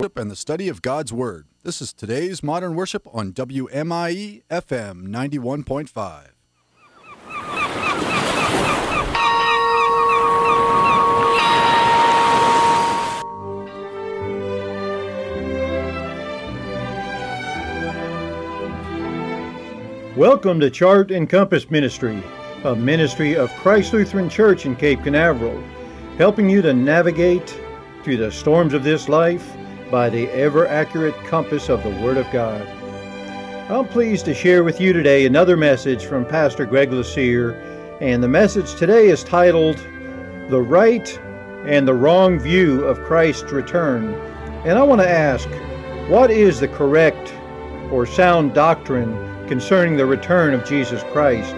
And the study of God's Word. This is today's Modern Worship on WMIE FM 91.5. Welcome to Chart and Compass Ministry, a ministry of Christ Lutheran Church in Cape Canaveral, helping you to navigate through the storms of this life by the ever-accurate compass of the Word of God. I'm pleased to share with you today another message from Pastor Greg Lassere, and the message today is titled, The Right and the Wrong View of Christ's Return. And I want to ask, what is the correct or sound doctrine concerning the return of Jesus Christ?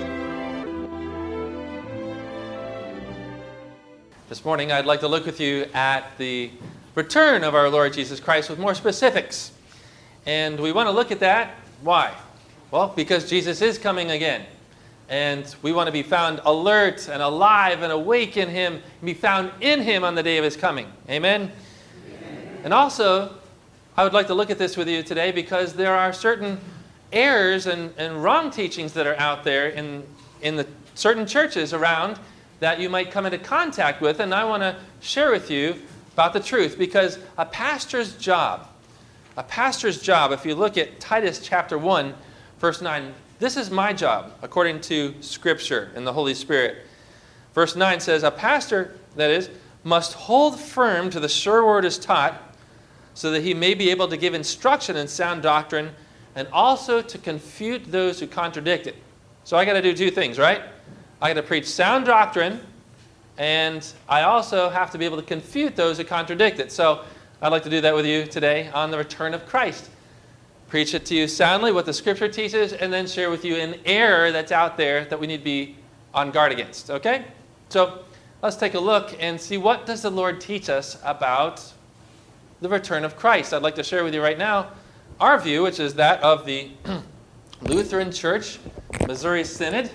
This morning I'd like to look with you at the return of our Lord Jesus Christ with more specifics. And we want to look at that. Why? Well, because Jesus is coming again. And we want to be found alert and alive and awake in Him, and be found in Him on the day of His coming. Amen? Amen. And also, I would like to look at this with you today because there are certain errors and wrong teachings that are out there in the certain churches around that you might come into contact with. And I want to share with you about the truth, because a pastor's job, if you look at Titus chapter 1, verse 9, this is my job, according to Scripture and the Holy Spirit. Verse 9 says, a pastor, that is, must hold firm to the sure word as taught, so that he may be able to give instruction in sound doctrine, and also to confute those who contradict it. So I got to do two things, right? I got to preach sound doctrine, and I also have to be able to confute those who contradict it. So I'd like to do that with you today on the return of Christ. Preach it to you soundly, what the Scripture teaches, and then share with you an error that's out there that we need to be on guard against. Okay? So let's take a look and see, what does the Lord teach us about the return of Christ. I'd like to share with you right now our view, which is that of the Lutheran Church, Missouri Synod.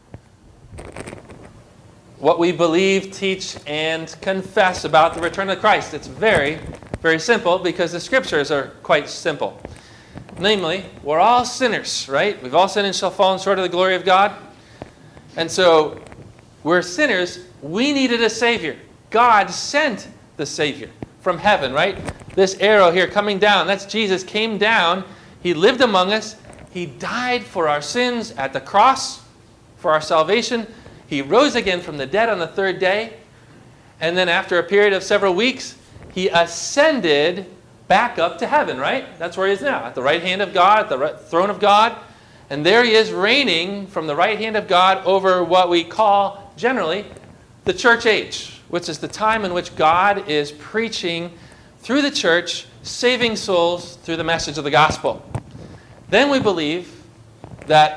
What we believe, teach, and confess about the return of Christ. It's very, very simple, because the Scriptures are quite simple. Namely, we're all sinners, right? We've all sinned and shall fall short of the glory of God. And so, we're sinners. We needed a Savior. God sent the Savior from heaven, right? This arrow here coming down, that's Jesus, came down. He lived among us. He died for our sins at the cross, for our salvation. He rose again from the dead on the third day. And then after a period of several weeks, He ascended back up to heaven, right? That's where He is now, at the right hand of God, at the throne of God. And there He is reigning from the right hand of God over what we call, generally, the church age, which is the time in which God is preaching through the church, saving souls through the message of the gospel. Then we believe that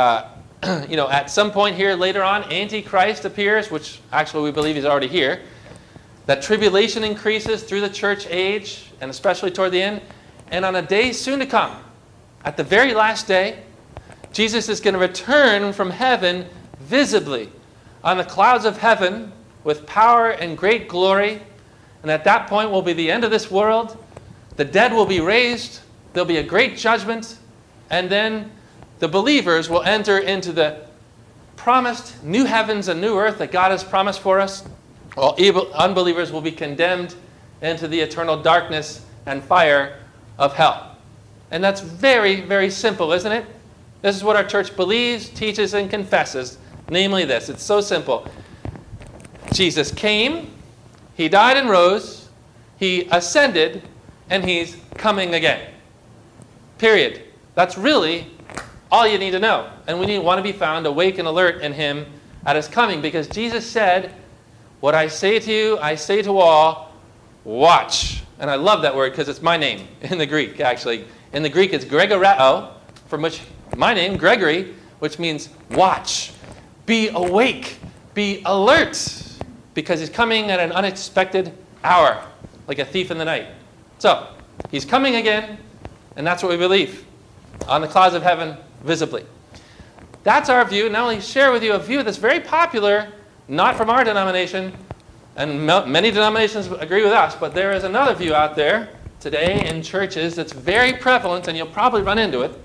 at some point here later on, Antichrist appears, which actually we believe he's already here. That tribulation increases through the church age, and especially toward the end. And on a day soon to come, at the very last day, Jesus is going to return from heaven visibly on the clouds of heaven with power and great glory. And at that point will be the end of this world. The dead will be raised. There'll be a great judgment. And then the believers will enter into the promised new heavens and new earth that God has promised for us. While unbelievers will be condemned into the eternal darkness and fire of hell. And that's very, very simple, isn't it? This is what our church believes, teaches, and confesses. Namely this. It's so simple. Jesus came, He died and rose, He ascended, and He's coming again. Period. That's really all you need to know. And we want to be found awake and alert in Him at His coming, because Jesus said, what I say to you, I say to all, watch. And I love that word because it's my name in the Greek, actually. In the Greek, it's Gregoreo, from which my name, Gregory, which means watch. Be awake. Be alert. Because He's coming at an unexpected hour, like a thief in the night. So, He's coming again, and that's what we believe. On the clouds of heaven, visibly. That's our view. Not only share with you a view that's very popular, not from our denomination, and many denominations agree with us, but there is another view out there today in churches that's very prevalent, and you'll probably run into it.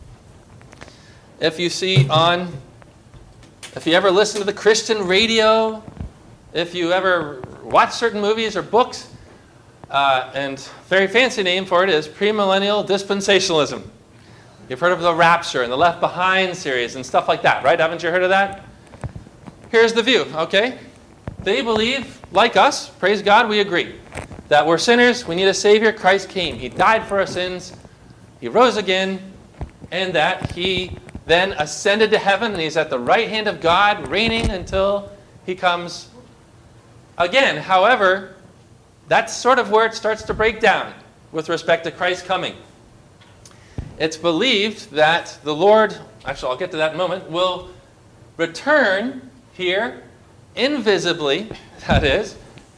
If you ever listen to the Christian radio, if you ever watch certain movies or books, and very fancy name for it is premillennial dispensationalism. You've heard of the Rapture and the Left Behind series and stuff like that, right? Haven't you heard of that? Here's the view, okay? They believe, like us, praise God, we agree, that we're sinners, we need a Savior. Christ came. He died for our sins. He rose again, and that He then ascended to heaven, and He's at the right hand of God, reigning until He comes again. However, that's sort of where it starts to break down with respect to Christ coming. It's believed that the Lord, actually I'll get to that in a moment, will return here invisibly, that is,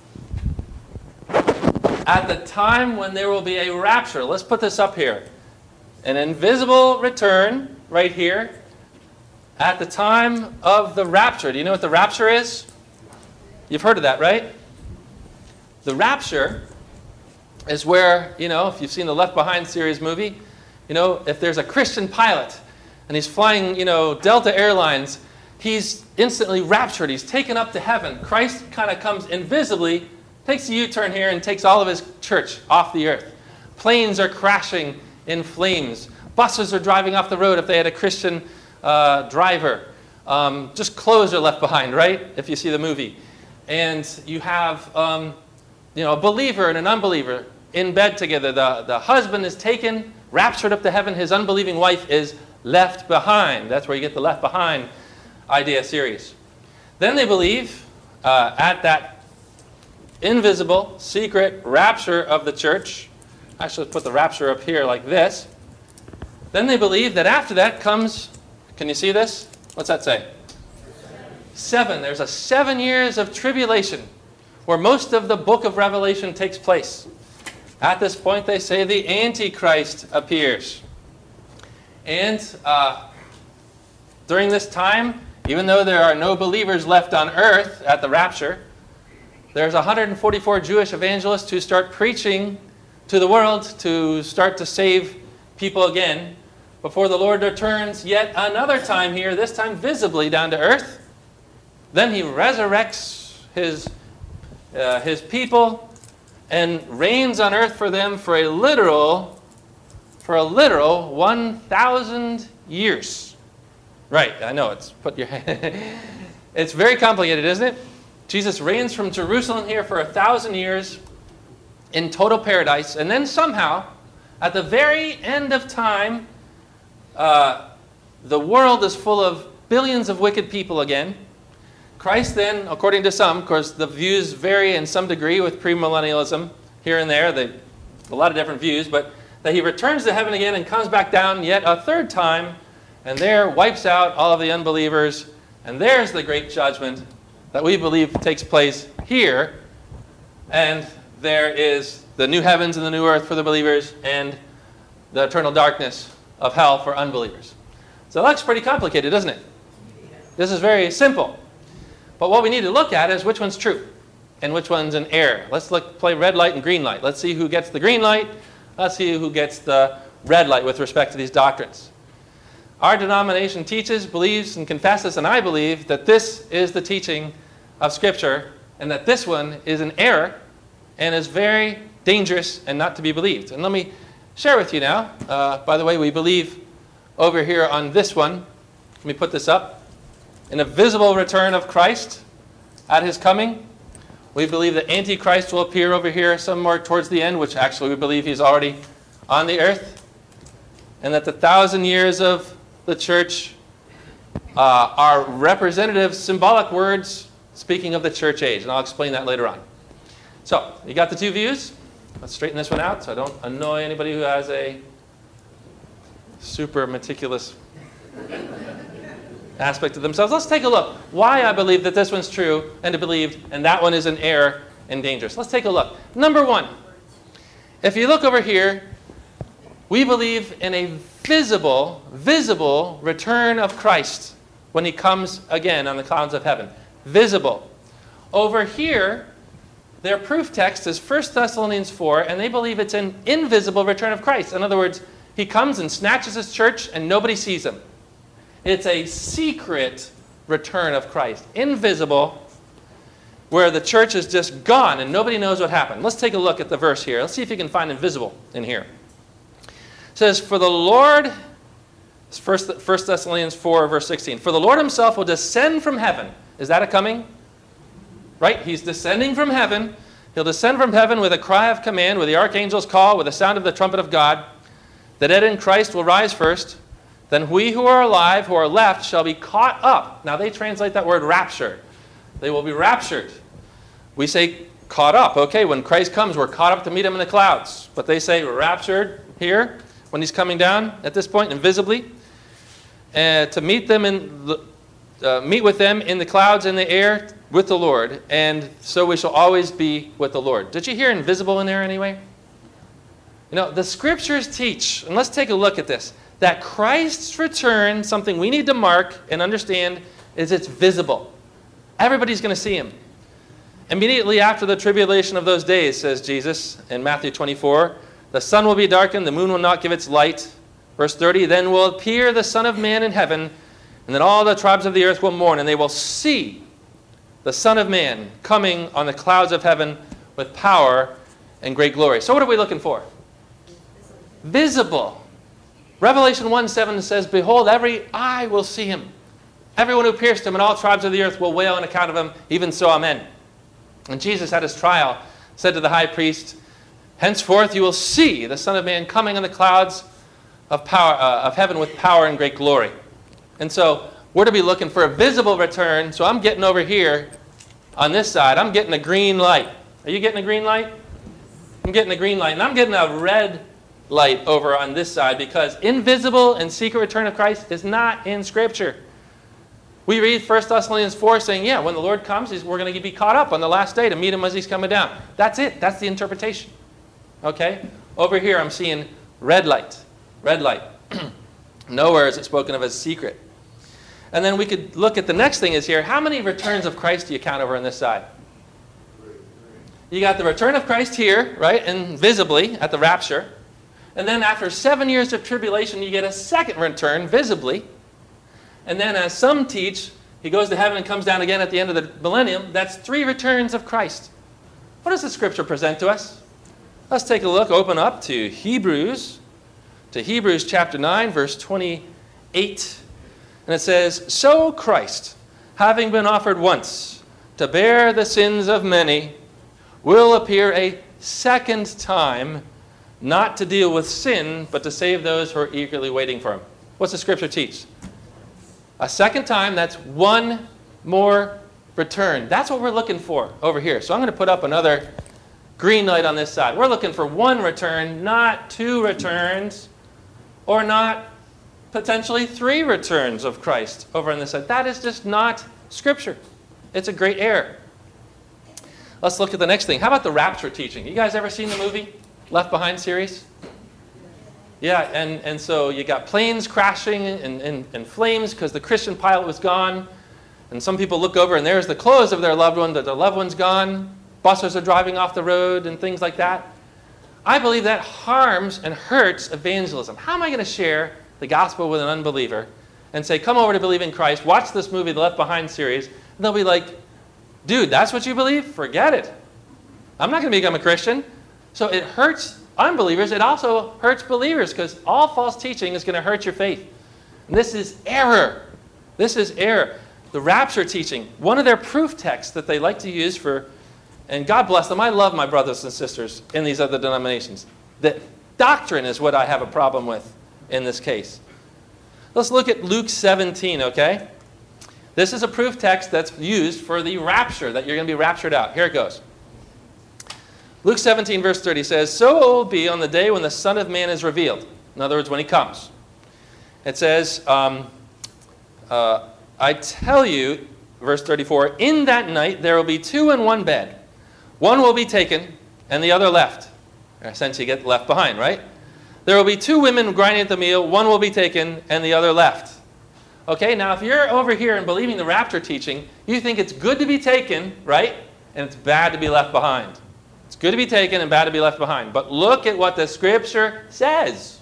at the time when there will be a rapture. Let's put this up here. An invisible return right here at the time of the rapture. Do you know what the rapture is? You've heard of that, right? The rapture is where, if you've seen the Left Behind series movie, if there's a Christian pilot and he's flying, Delta Airlines, he's instantly raptured. He's taken up to heaven. Christ kind of comes invisibly, takes a U-turn here, and takes all of his church off the earth. Planes are crashing in flames. Buses are driving off the road if they had a Christian driver. Just clothes are left behind, right? If you see the movie. And you have, a believer and an unbeliever in bed together. The husband is taken, raptured up to heaven. His unbelieving wife is left behind. That's where you get the Left Behind idea series. Then they believe at that invisible, secret rapture of the church. Actually, let's put the rapture up here like this. Then they believe that after that comes, can you see this? What's that say? 7. There's a 7 years of tribulation where most of the book of Revelation takes place. At this point, they say the Antichrist appears. And during this time, even though there are no believers left on earth at the rapture, there's 144 Jewish evangelists who start preaching to the world to start to save people again before the Lord returns yet another time here, this time visibly down to earth. Then He resurrects His people and reigns on earth for them for a literal 1,000 years. Right, I know, it's very complicated, isn't it? Jesus reigns from Jerusalem here for 1,000 years in total paradise, and then somehow, at the very end of time, the world is full of billions of wicked people again. Christ then, according to some, of course the views vary in some degree with premillennialism here and there, a lot of different views, but that He returns to heaven again and comes back down yet a third time, and there wipes out all of the unbelievers, and there's the great judgment that we believe takes place here, and there is the new heavens and the new earth for the believers, and the eternal darkness of hell for unbelievers. So that looks pretty complicated, doesn't it? This is very simple. But what we need to look at is which one's true and which one's an error. Let's play red light and green light. Let's see who gets the green light. Let's see who gets the red light with respect to these doctrines. Our denomination teaches, believes, and confesses, and I believe that this is the teaching of Scripture, and that this one is an error and is very dangerous and not to be believed. And let me share with you now. By the way, we believe over here on this one, let me put this up, in a visible return of Christ at His coming. We believe that Antichrist will appear over here somewhere towards the end, which actually we believe He's already on the earth, and that the 1,000 years of the church are representative, symbolic words speaking of the church age, and I'll explain that later on. So, you got the two views? Let's straighten this one out so I don't annoy anybody who has a super meticulous aspect of themselves. Let's take a look. Why I believe that this one's true and to believe, and that one is an error and dangerous. Let's take a look. Number one, if you look over here, we believe in a visible return of Christ when He comes again on the clouds of heaven. Visible. Over here, their proof text is 1 Thessalonians 4, and they believe it's an invisible return of Christ. In other words, he comes and snatches his church and nobody sees him. It's a secret return of Christ. Invisible, where the church is just gone and nobody knows what happened. Let's take a look at the verse here. Let's see if you can find invisible in here. It says, for the Lord, 1 Thessalonians 4, verse 16. For the Lord himself will descend from heaven. Is that a coming? Right? He's descending from heaven. He'll descend from heaven with a cry of command, with the archangel's call, with the sound of the trumpet of God. The dead in Christ will rise first. Then we who are alive, who are left, shall be caught up. Now they translate that word raptured. They will be raptured. We say caught up. Okay, when Christ comes, we're caught up to meet him in the clouds. But they say raptured here, when he's coming down at this point, invisibly. To meet them meet with them in the clouds in the air with the Lord. And so we shall always be with the Lord. Did you hear invisible in there anyway? You know, the scriptures teach, and let's take a look at this, that Christ's return, something we need to mark and understand, is it's visible. Everybody's going to see him. Immediately after the tribulation of those days, says Jesus in Matthew 24, the sun will be darkened, the moon will not give its light. Verse 30, then will appear the Son of Man in heaven, and then all the tribes of the earth will mourn, and they will see the Son of Man coming on the clouds of heaven with power and great glory. So what are we looking for? Visible. Revelation 1:7 says, behold, every eye will see him. Everyone who pierced him and all tribes of the earth will wail on account of him, even so, amen. And Jesus at his trial said to the high priest, henceforth you will see the Son of Man coming on the clouds of heaven with power and great glory. And so we're to be looking for a visible return. So I'm getting over here on this side. I'm getting a green light. Are you getting a green light? I'm getting a green light. And I'm getting a red light over on this side, because invisible and secret return of Christ is not in Scripture. We read 1 Thessalonians 4 saying, yeah, when the Lord comes, we're going to be caught up on the last day to meet him as he's coming down. That's it. That's the interpretation. Okay? Over here I'm seeing red light. Red light. Nowhere is it spoken of as secret. And then we could look at the next thing is here. How many returns of Christ do you count over on this side? You got the return of Christ here, right? And visibly at the rapture. And then after 7 years of tribulation, you get a second return visibly. And then as some teach, he goes to heaven and comes down again at the end of the millennium. That's 3 returns of Christ. What does the Scripture present to us? Let's take a look. Open up to Hebrews chapter 9, verse 28. And it says, so Christ, having been offered once to bear the sins of many, will appear a second time, not to deal with sin, but to save those who are eagerly waiting for him. What's the Scripture teach? A second time, that's one more return. That's what we're looking for over here. So I'm going to put up another green light on this side. We're looking for one return, not 2 returns, or not potentially 3 returns of Christ over on this side. That is just not Scripture. It's a great error. Let's look at the next thing. How about the rapture teaching? You guys ever seen the movie Left Behind series? Yeah, and so you got planes crashing in flames because the Christian pilot was gone. And some people look over and there's the clothes of their loved one, that the loved one's gone. Buses are driving off the road and things like that. I believe that harms and hurts evangelism. How am I going to share the gospel with an unbeliever and say, come over to believe in Christ, watch this movie, the Left Behind series, and they'll be like, dude, that's what you believe? Forget it. I'm not going to become a Christian. So it hurts unbelievers. It also hurts believers, because all false teaching is going to hurt your faith. And this is error. This is error. The rapture teaching, one of their proof texts that they like to use for, and God bless them, I love my brothers and sisters in these other denominations. The doctrine is what I have a problem with in this case. Let's look at Luke 17, okay? This is a proof text that's used for the rapture, that you're going to be raptured out. Here it goes. Luke 17, verse 30 says, so it will be on the day when the Son of Man is revealed. In other words, when he comes. It says, I tell you, verse 34, in that night there will be 2 in one bed. One will be taken and the other left. Since you get left behind, right? There will be 2 women grinding at the meal. One will be taken and the other left. Okay, now if you're over here and believing the rapture teaching, you think it's good to be taken, right? and it's bad to be left behind. It's good to be taken and bad to be left behind. But look at what the Scripture says.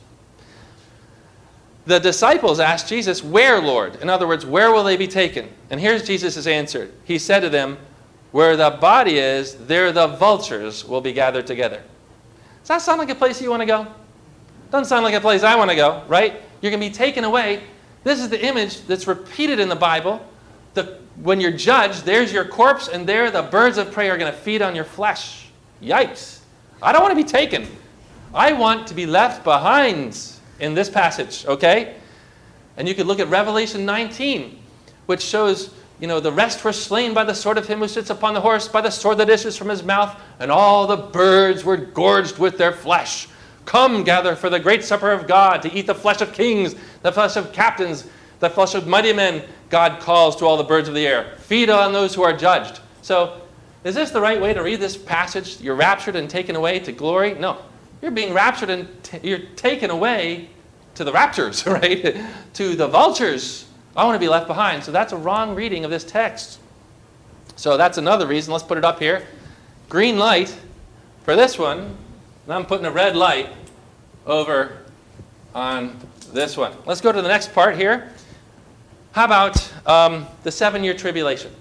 The disciples asked Jesus, "Where, Lord?" In other words, where will they be taken? And here's Jesus' answer. He said to them, "Where the body is, there the vultures will be gathered together." Does that sound like a place you want to go? Doesn't sound like a place I want to go, right? You're going to be taken away. This is the image that's repeated in the Bible. When you're judged, there's your corpse, and there the birds of prey are going to feed on your flesh. Yikes. I don't want to be taken. I want to be left behind in this passage, okay? And you could look at Revelation 19, which shows, the rest were slain by the sword of him who sits upon the horse, by the sword that issues from his mouth, and all the birds were gorged with their flesh. Come, gather for the great supper of God, to eat the flesh of kings, the flesh of captains, the flesh of mighty men. God calls to all the birds of the air. Feed on those who are judged. So, is this the right way to read this passage? You're raptured and taken away to glory? No. You're being raptured and you're taken away to the raptures, right? To the vultures. I want to be left behind. So that's a wrong reading of this text. So that's another reason. Let's put it up here. Green light for this one. And I'm putting a red light over on this one. Let's go to the next part here. How about the 7-year tribulation?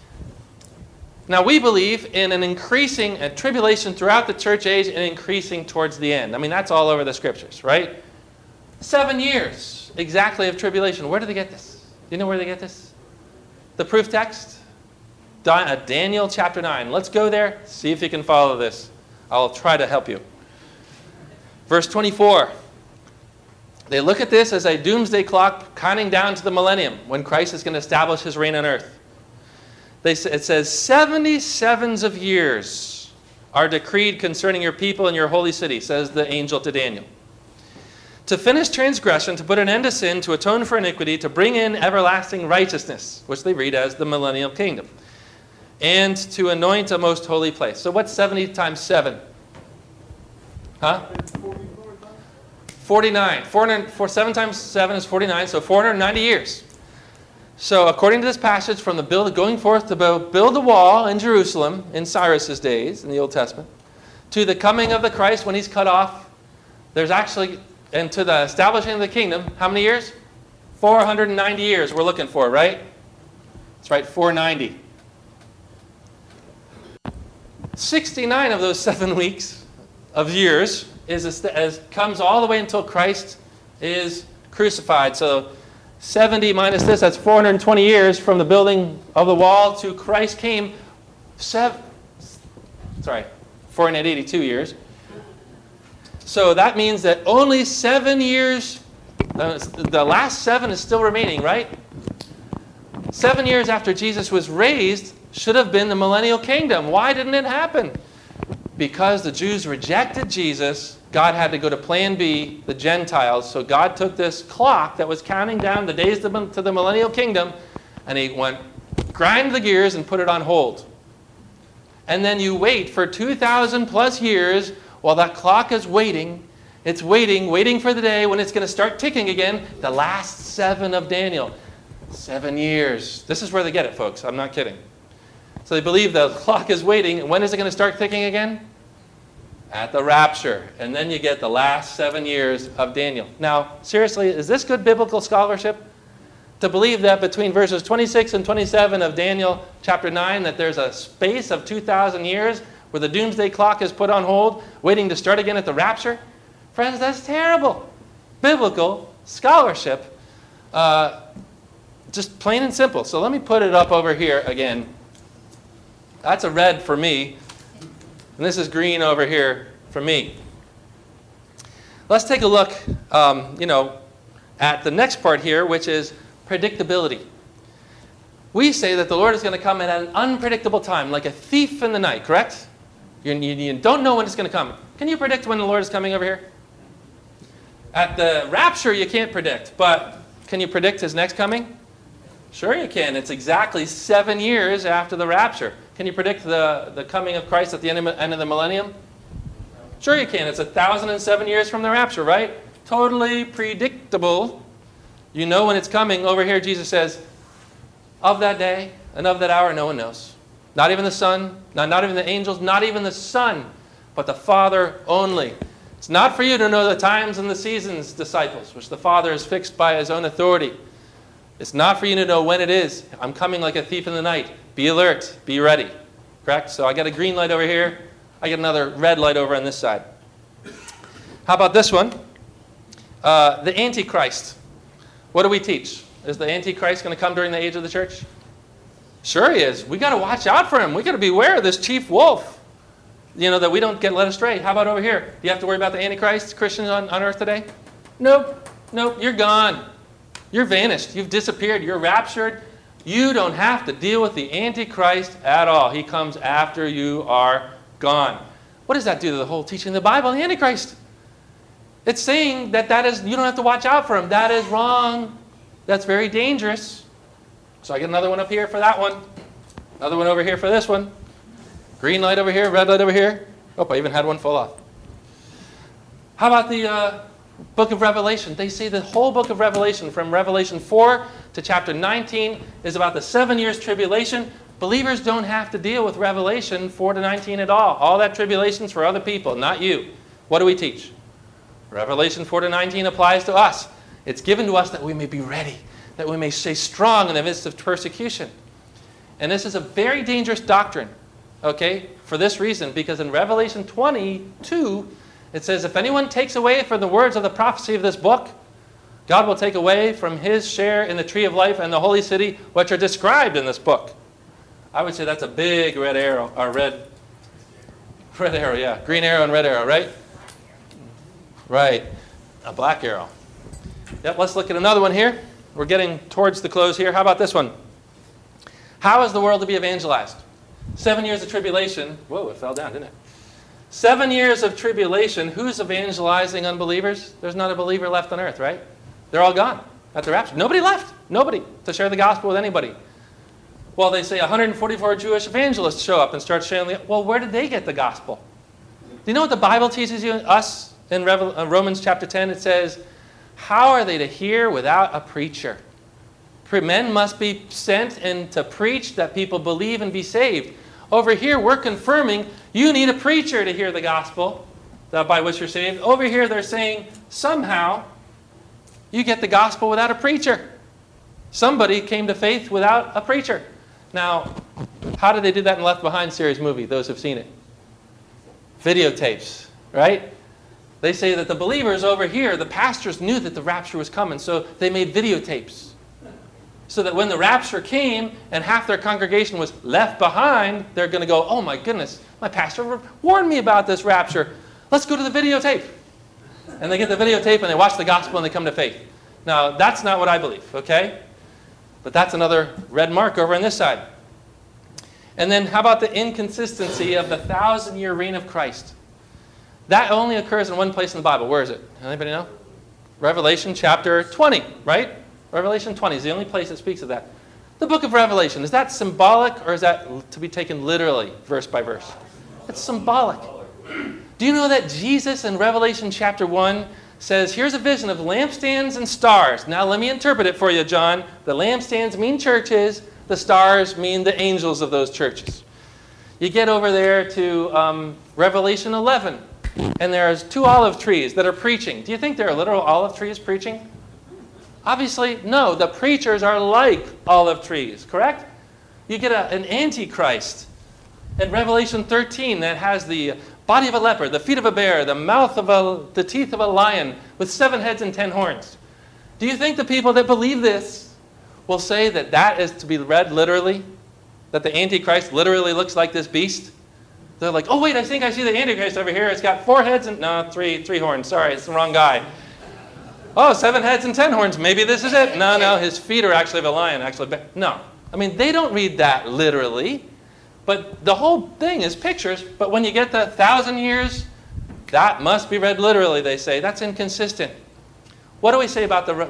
Now, we believe in an increasing tribulation throughout the church age and increasing towards the end. I mean, that's all over the Scriptures, right? 7 years exactly of tribulation. Where do they get this? Do you know where they get this? The proof text? Daniel chapter 9. Let's go there, see if you can follow this. I'll try to help you. Verse 24. They look at this as a doomsday clock counting down to the millennium when Christ is going to establish his reign on earth. It says, 77s of years are decreed concerning your people and your holy city, says the angel to Daniel. To finish transgression, to put an end to sin, to atone for iniquity, to bring in everlasting righteousness, which they read as the millennial kingdom, and to anoint a most holy place. So what's 70 times 7? Huh? 49. 7 times 7 is 49, so 490 years. So according to this passage, from the going forth to build the wall in Jerusalem in Cyrus's days in the Old Testament, to the coming of the Christ when he's cut off, there's actually, and to the establishing of the kingdom, how many years? 490 years we're looking for, right? That's right, 490. 69 of those 7 weeks of years comes all the way until Christ is crucified. So 70 minus this, that's 420 years from the building of the wall to Christ came. 482 years. So that means that only 7 years, the last 7 is still remaining, right? 7 years after Jesus was raised should have been the millennial kingdom. Why didn't it happen? Because the Jews rejected Jesus, God had to go to plan B, the Gentiles. So God took this clock that was counting down the days to the millennial kingdom, and he grind the gears and put it on hold. And then you wait for 2,000 plus years while that clock is waiting. It's waiting for the day when it's going to start ticking again. The last 7 of Daniel. 7 years. This is where they get it, folks. I'm not kidding. So they believe the clock is waiting. And when is it going to start ticking again? At the rapture. And then you get the last 7 years of Daniel. Now, seriously, is this good biblical scholarship? To believe that between verses 26 and 27 of Daniel chapter 9, that there's a space of 2,000 years where the doomsday clock is put on hold, waiting to start again at the rapture? Friends, that's terrible. Biblical scholarship. Just plain and simple. So let me put it up over here again. That's a red for me. And this is green over here for me. Let's take a look, at the next part here, which is predictability. We say that the Lord is going to come at an unpredictable time, like a thief in the night, correct? You don't know when it's going to come. Can you predict when the Lord is coming over here? At the rapture, you can't predict, but can you predict his next coming? Sure you can. It's exactly 7 years after the rapture. Can you predict the coming of Christ at the end of the millennium? Sure you can. It's 1,007 years from the rapture, right? Totally predictable. You know when it's coming. Over here, Jesus says, of that day and of that hour, no one knows. Not even the Son, not even the angels, not even the Son, but the Father only. It's not for you to know the times and the seasons, disciples, which the Father has fixed by his own authority. It's not for you to know when it is. I'm coming like a thief in the night. Be alert. Be ready. Correct? So I got a green light over here. I get another red light over on this side. How about this one? The Antichrist. What do we teach? Is the Antichrist going to come during the age of the church? Sure he is. We got to watch out for him. We got to beware of this chief wolf. That we don't get led astray. How about over here? Do you have to worry about the Antichrist, Christians on earth today? Nope. You're gone. You're vanished. You've disappeared. You're raptured. You don't have to deal with the Antichrist at all. He comes after you are gone. What does that do to the whole teaching of the Bible, the Antichrist? It's saying that you don't have to watch out for him. That is wrong. That's very dangerous. So I get another one up here for that one. Another one over here for this one. Green light over here, red light over here. Oh, I even had one fall off. How about the book of Revelation? They say the whole book of Revelation, from Revelation 4 to chapter 19, is about the 7 years tribulation. Believers don't have to deal with Revelation 4 to 19 at all. All that tribulation is for other people, not you. What do we teach? Revelation 4 to 19 applies to us. It's given to us that we may be ready, that we may stay strong in the midst of persecution. And this is a very dangerous doctrine, okay, for this reason, because in Revelation 22, it says, if anyone takes away from the words of the prophecy of this book, God will take away from his share in the tree of life and the holy city, which are described in this book. I would say that's a big red arrow, or red arrow, yeah. Green arrow and red arrow, right? Right. A black arrow. Yep, let's look at another one here. We're getting towards the close here. How about this one? How is the world to be evangelized? 7 years of tribulation. Whoa, it fell down, didn't it? 7 years of tribulation. Who's evangelizing unbelievers? There's not a believer left on earth, right? They're all gone at the rapture. Nobody left. Nobody to share the gospel with anybody. Well, they say 144 Jewish evangelists show up and start sharing. Well, where did they get the gospel? Do you know what the Bible teaches us in Romans chapter 10? It says, how are they to hear without a preacher? Men must be sent in to preach that people believe and be saved. Over here, we're confirming you need a preacher to hear the gospel by which you're saved. Over here, they're saying somehow you get the gospel without a preacher. Somebody came to faith without a preacher. Now, how did they do that in Left Behind series movie, those who've seen it? Videotapes, right? They say that the believers over here, the pastors knew that the rapture was coming, so they made videotapes. So that when the rapture came and half their congregation was left behind, they're going to go, oh my goodness, my pastor warned me about this rapture. Let's go to the videotape. And they get the videotape and they watch the gospel and they come to faith. Now, that's not what I believe, okay? But that's another red mark over on this side. And then how about the inconsistency of the 1,000-year reign of Christ? That only occurs in one place in the Bible. Where is it? Anybody know? Revelation chapter 20, right? Revelation 20 is the only place that speaks of that. The book of Revelation, is that symbolic or is that to be taken literally, verse by verse? It's symbolic. Do you know that Jesus in Revelation chapter 1 says, here's a vision of lampstands and stars. Now let me interpret it for you, John. The lampstands mean churches. The stars mean the angels of those churches. You get over there to Revelation 11, and there's 2 olive trees that are preaching. Do you think there are literal olive trees preaching? Obviously, no. The preachers are like olive trees, correct? You get an antichrist in Revelation 13 that has the body of a leopard, the feet of a bear, the teeth of a lion, with 7 heads and 10 horns. Do you think the people that believe this will say that that is to be read literally? That the Antichrist literally looks like this beast? They're like, oh wait, I think I see the Antichrist over here. It's got 4 heads and, no, 3 horns. Sorry, it's the wrong guy. Oh, 7 heads and 10 horns. Maybe this is it. No, his feet are actually of a lion. No. I mean, they don't read that literally. But the whole thing is pictures. But when you get the 1,000 years, that must be read literally, they say. That's inconsistent. What do we say about the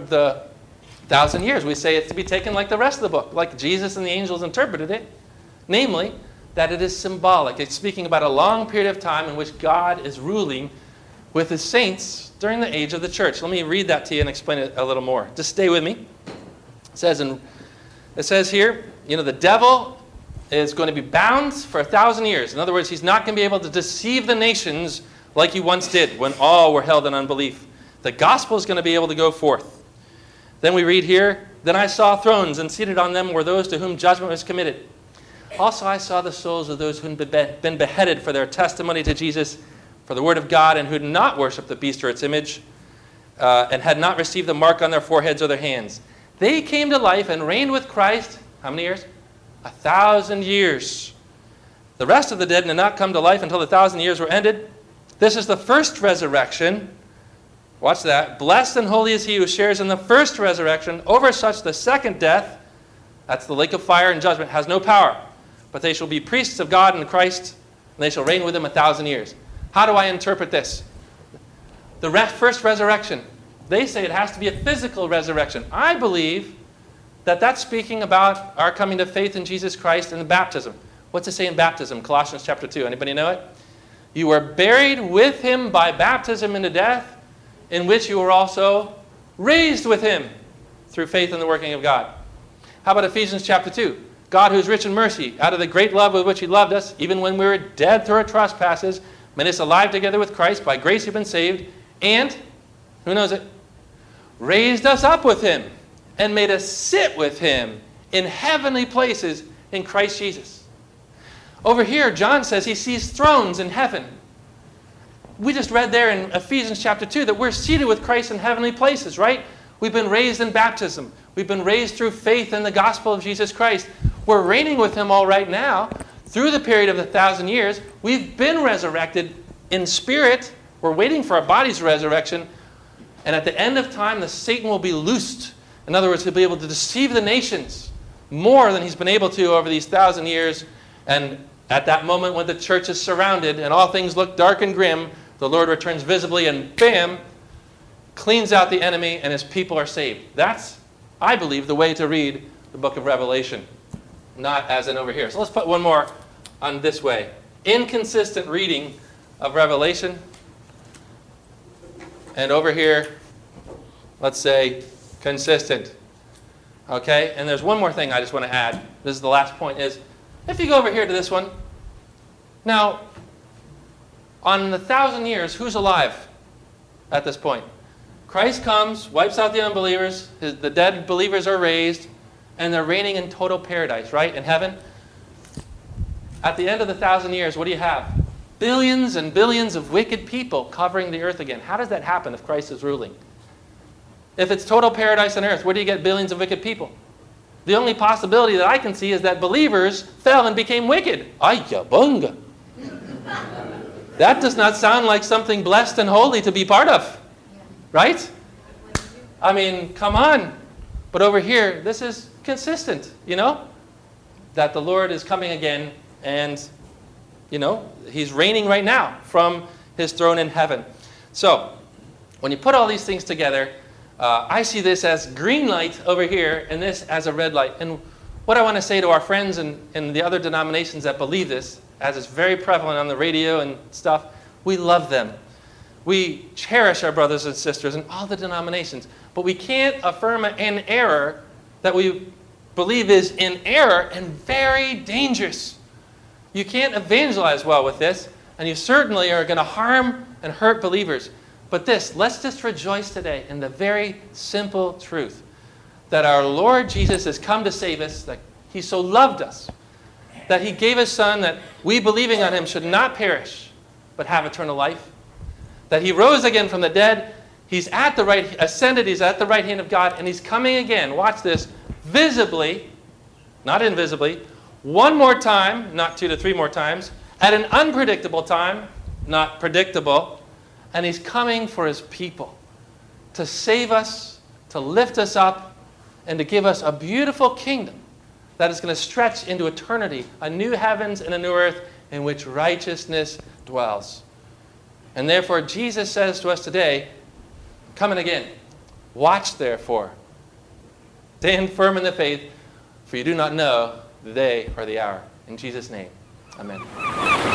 1,000 years? We say it's to be taken like the rest of the book, like Jesus and the angels interpreted it. Namely, that it is symbolic. It's speaking about a long period of time in which God is ruling with his saints during the age of the church. Let me read that to you and explain it a little more. Just stay with me. It says here, the devil is going to be bound for 1,000 years. In other words, he's not going to be able to deceive the nations like he once did when all were held in unbelief. The gospel is going to be able to go forth. Then we read here, then I saw thrones, and seated on them were those to whom judgment was committed. Also I saw the souls of those who had been beheaded for their testimony to Jesus, for the word of God, and who had not worshipped the beast or its image, and had not received the mark on their foreheads or their hands. They came to life and reigned with Christ, how many years? 1,000 years. The rest of the dead did not come to life until the 1,000 years were ended. This is the first resurrection. Watch that. Blessed and holy is he who shares in the first resurrection. Over such the second death, that's the lake of fire and judgment, has no power. But they shall be priests of God and Christ, and they shall reign with him 1,000 years. How do I interpret this? The first resurrection. They say it has to be a physical resurrection. I believe that that's speaking about our coming to faith in Jesus Christ and the baptism. What's it say in baptism? Colossians chapter 2. Anybody know it? You were buried with him by baptism into death, in which you were also raised with him through faith in the working of God. How about Ephesians chapter 2? God, who is rich in mercy, out of the great love with which he loved us, even when we were dead through our trespasses, made us alive together with Christ. By grace you've been saved. And, who knows it? Raised us up with him and made us sit with him in heavenly places in Christ Jesus. Over here, John says he sees thrones in heaven. We just read there in Ephesians chapter 2 that we're seated with Christ in heavenly places, right? We've been raised in baptism. We've been raised through faith in the gospel of Jesus Christ. We're reigning with him all right now. Through the period of 1,000 years, we've been resurrected in spirit. We're waiting for our body's resurrection. And at the end of time, the Satan will be loosed. In other words, he'll be able to deceive the nations more than he's been able to over these 1,000 years. And at that moment when the church is surrounded and all things look dark and grim, the Lord returns visibly and bam, cleans out the enemy and his people are saved. That's, I believe, the way to read the book of Revelation, not as in over here. So let's put one more on this way. Inconsistent reading of Revelation. And over here, let's say consistent. Okay? And there's one more thing I just want to add. This is the last point, is if you go over here to this one. Now, on the 1,000 years, who's alive at this point? Christ comes, wipes out the unbelievers, the dead believers are raised, and they're reigning in total paradise, right? In heaven. At the end of the 1,000 years, what do you have? Billions and billions of wicked people covering the earth again. How does that happen if Christ is ruling? If it's total paradise on earth, where do you get billions of wicked people? The only possibility that I can see is that believers fell and became wicked. Ayya bunga. That does not sound like something blessed and holy to be part of. Right? I mean, come on. But over here, this is consistent, you know? That the Lord is coming again and, you know, he's reigning right now from his throne in heaven. So, when you put all these things together, I see this as green light over here and this as a red light. And what I want to say to our friends in the other denominations that believe this, as it's very prevalent on the radio and stuff, we love them. We cherish our brothers and sisters in all the denominations. But we can't affirm an error that we believe is in error and very dangerous. You can't evangelize well with this, and you certainly are going to harm and hurt believers. But this, let's just rejoice today in the very simple truth that our Lord Jesus has come to save us, that he so loved us, that he gave his Son, that we believing on him should not perish, but have eternal life, that he rose again from the dead, he's at the right, ascended, he's at the right hand of God, and he's coming again, watch this, visibly, not invisibly, one more time, not 2 to 3 more times, at an unpredictable time, not predictable, and he's coming for his people to save us, to lift us up, and to give us a beautiful kingdom that is going to stretch into eternity, a new heavens and a new earth in which righteousness dwells. And therefore, Jesus says to us today, coming again, watch therefore, stand firm in the faith, for you do not know the day or the hour. In Jesus' name, amen.